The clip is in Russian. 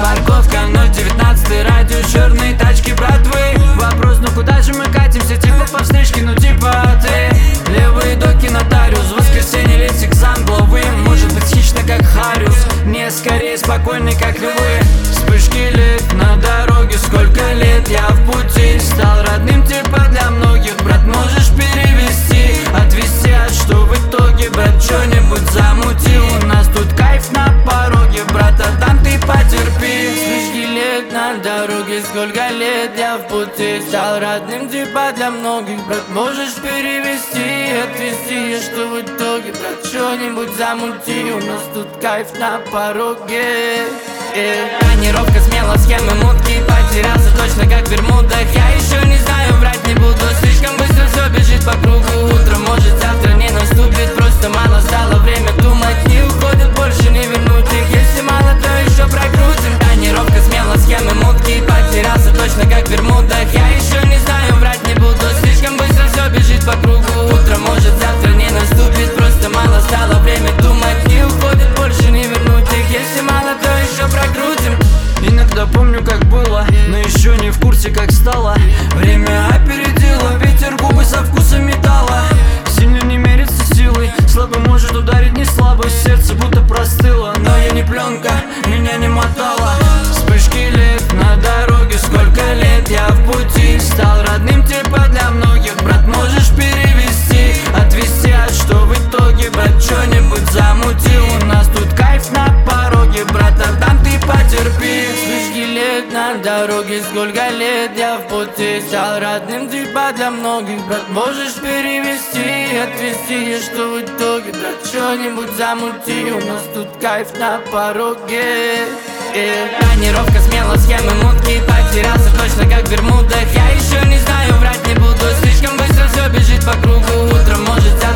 парковка 019, радио, черные тачки братвы. Вопрос, ну куда же мы катимся, типа по встречке, ну типа ты. Левые доки, нотариус, в воскресенье летик сам главы. Может быть хищно, как Хариус, не скорее спокойный, как львы. Вспышки лет на дороге, сколько лет я в пути. Стал родным типа для многих, брат, можешь перевести, отвезти, а что в итоге, брат, что-нибудь замути. У нас тут кайф на пороге, брат, а там ты потерпи. Вспышки лет на дороге, сколько лет я в пути. Стал родным типа для многих, брат, можешь перевести, отвезти, а что в итоге, брат, что-нибудь замути. У нас тут кайф на пороге. Тонировка смело, схемы мутки. Потерялся точно как в Бермудах. Я еще не знаю, врать не буду. Слишком быстро все бежит по кругу. Утро может завтра не наступит. Просто мало стало время думать. Не уходят, больше не вернуть их. Если мало, то еще прокрутим. Тонировка смело, схемы мутки. Потерялся точно как в Бермудах. Я еще не знаю, врать не буду. Слишком быстро все бежит по кругу. Утро может завтра не наступит. Просто мало стало время думать. Не уходят, больше не вернуть их. Если мало, то еще прокрутим. Иногда помню, как было, но еще не в курсе, как стало. Время опередило, ветер губы со вкусом металла. Сильно не мерится силой, слабый может ударить не слабость. Сердце будто простыло, но я не пленка, меня не мотало. Вспышки лет на дороге, сколько лет я в пути. Стал родным типа для многих, брат, можешь перевести, отвезти, а что в итоге, брат, что-нибудь замути. У нас тут кайф на пороге, брат, а там ты потерпи. Вспышки лет на дороге, сколько лет я в пути. Стал родным типа для многих, брат, можешь перевести, отвезти, а что в итоге, брат, что-нибудь замути. У нас тут кайф на пороге. Тонировка смело, схемы мутки. Потерялся точно как в Бермудах. Я еще не знаю, врать не буду. Слишком быстро все бежит по кругу. Утром может